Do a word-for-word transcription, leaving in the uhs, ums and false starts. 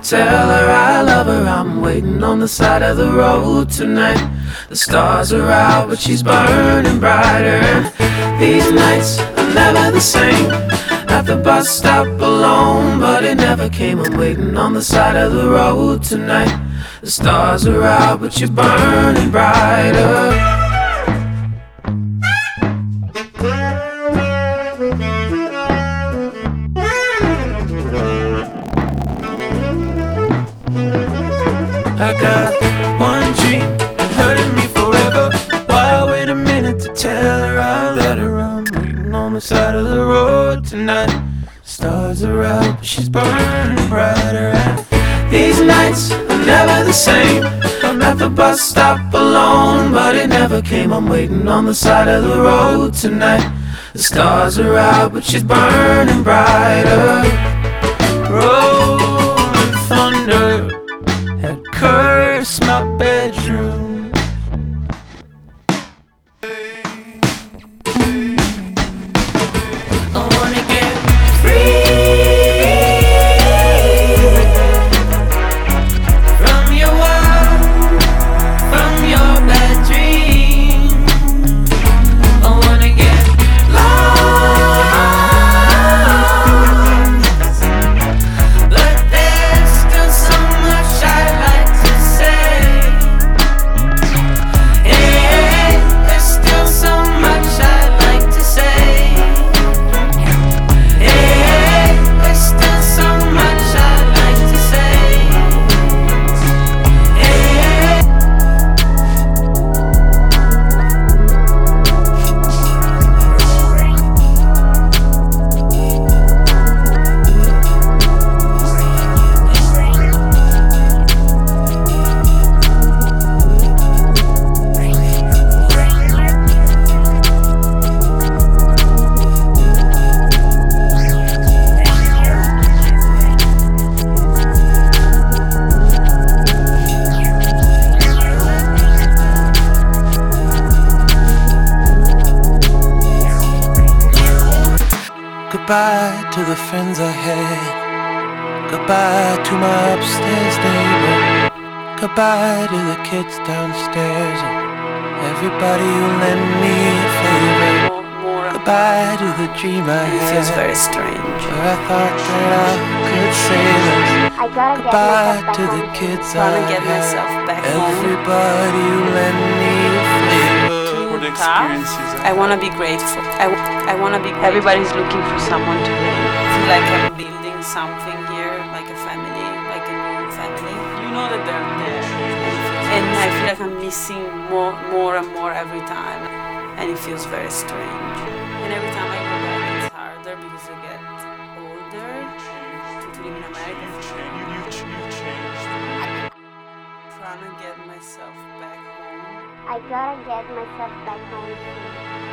tell her I love her. I'm waiting on the side of the road tonight. The stars are out, but she's burning brighter. And these nights are never the same. At the bus stop alone, but it never came. I'm waiting on the side of the road tonight. The stars are out, but you're burning brighter. I got one dream, hurting me forever. Why wait a minute to tell her I let her? I'm waiting on the side of the road tonight. Stars are out, but she's burning brighter. And these nights are never the same. I'm at the bus stop alone, but it never came. I'm waiting on the side of the road tonight. The stars are out, but she's burning brighter. Rolling thunder had cursed my bedroom. I wanna get free from your world, from your bad dream. I wanna get lost, but there's still so much I'd like to say. Hey, there's still so much I'd like to say. Hey, there's still so much I'd like to say. Hey. Goodbye to the friends I had. Goodbye to my upstairs neighbor. Goodbye to the kids downstairs and everybody who lent me a favor. Goodbye to the dream I It had, feels very strange. where I thought that I could save us. I gotta Goodbye get myself to back the home. kids I Wanna get had. myself back home. Everybody who lent me a favor. What experiences I want to be grateful. I, w- I want to be grateful. Everybody's looking for someone to blame. I feel like I'm building something here, like a family, like a new family. You know that they're there. And I feel like I'm missing more, more and more every time. And it feels very strange. And every time I go back, it's harder because I get older to, to live in America. Trying to get myself back home. I gotta get myself back home soon.